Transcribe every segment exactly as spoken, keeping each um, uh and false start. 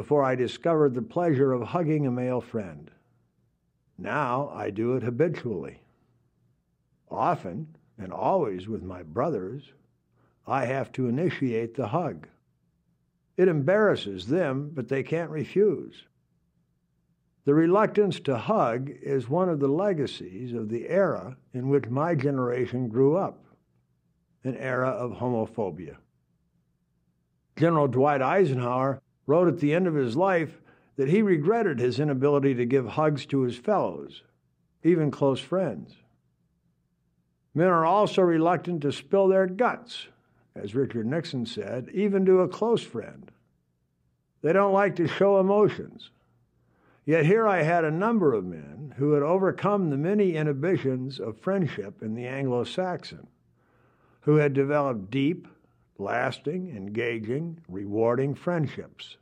before I discovered the pleasure of hugging a male friend. Now I do it habitually. Often, and always with my brothers, I have to initiate the hug. It embarrasses them, but they can't refuse. The reluctance to hug is one of the legacies of the era in which my generation grew up, an era of homophobia. General Dwight Eisenhower wrote at the end of his life that he regretted his inability to give hugs to his fellows, even close friends. Men are also reluctant to spill their guts, as Richard Nixon said, even to a close friend. They don't like to show emotions. Yet here I had a number of men who had overcome the many inhibitions of friendship in the Anglo-Saxon, who had developed deep, lasting, engaging, rewarding friendships.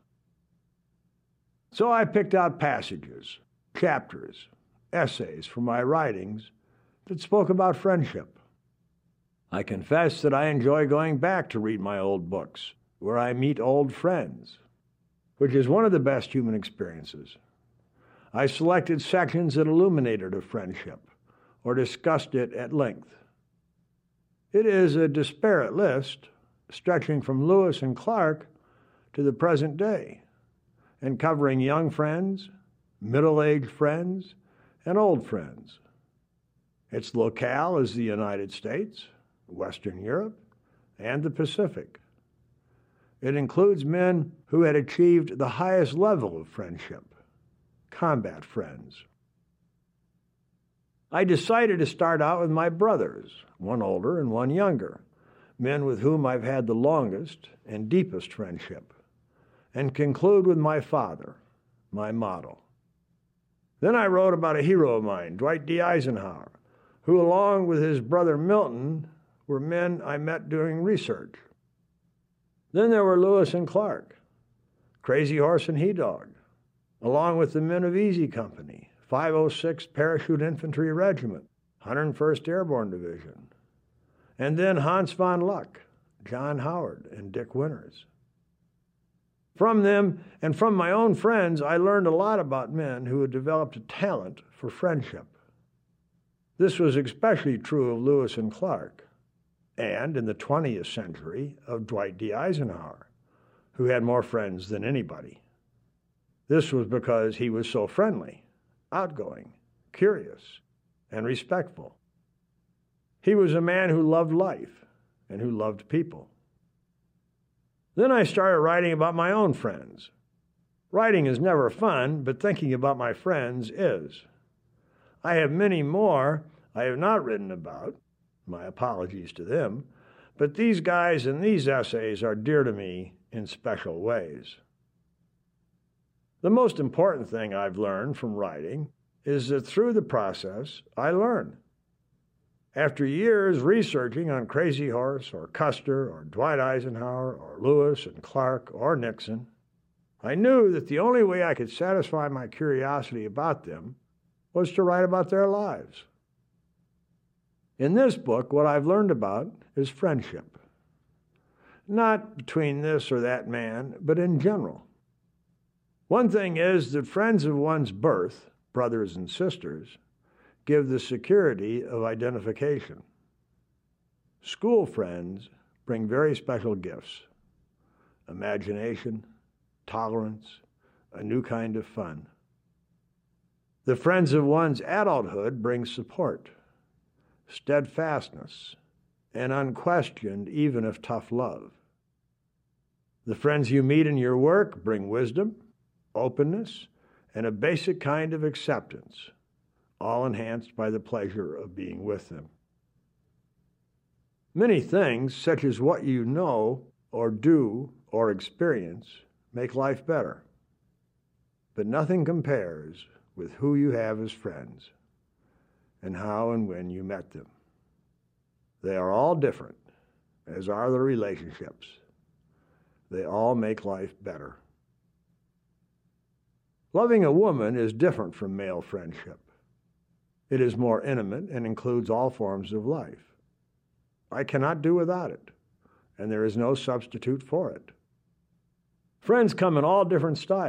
So I picked out passages, chapters, essays from my writings that spoke about friendship. I confess that I enjoy going back to read my old books, where I meet old friends, which is one of the best human experiences. I selected sections that illuminated a friendship or discussed it at length. It is a disparate list, stretching from Lewis and Clark to the present day, and covering young friends, middle-aged friends, and old friends. Its locale is the United States, Western Europe, and the Pacific. It includes men who had achieved the highest level of friendship, combat friends. I decided to start out with my brothers, one older and one younger, men with whom I've had the longest and deepest friendship, and conclude with my father, my model. Then I wrote about a hero of mine, Dwight D. Eisenhower, who, along with his brother Milton, were men I met doing research. Then there were Lewis and Clark, Crazy Horse and He Dog, along with the men of Easy Company, five oh six Parachute Infantry Regiment, one hundred first Airborne Division, and then Hans von Luck, John Howard, and Dick Winters. From them and from my own friends, I learned a lot about men who had developed a talent for friendship. This was especially true of Lewis and Clark, and in the twentieth century of Dwight D. Eisenhower, who had more friends than anybody. This was because he was so friendly, outgoing, curious, and respectful. He was a man who loved life and who loved people. Then I started writing about my own friends. Writing is never fun, but thinking about my friends is. I have many more I have not written about, my apologies to them, but these guys and these essays are dear to me in special ways. The most important thing I've learned from writing is that through the process, I learn. After years researching on Crazy Horse or Custer or Dwight Eisenhower or Lewis and Clark or Nixon, I knew that the only way I could satisfy my curiosity about them was to write about their lives. In this book, what I've learned about is friendship. Not between this or that man, but in general. One thing is that friends of one's birth, brothers and sisters, give the security of identification. School friends bring very special gifts: imagination, tolerance, a new kind of fun. The friends of one's adulthood bring support, steadfastness, and unquestioned, even if tough love. The friends you meet in your work bring wisdom, openness, and a basic kind of acceptance, all enhanced by the pleasure of being with them. Many things, such as what you know or do or experience, make life better. But nothing compares with who you have as friends and how and when you met them. They are all different, as are the relationships. They all make life better. Loving a woman is different from male friendship. It is more intimate and includes all forms of life. I cannot do without it, and there is no substitute for it. Friends come in all different styles.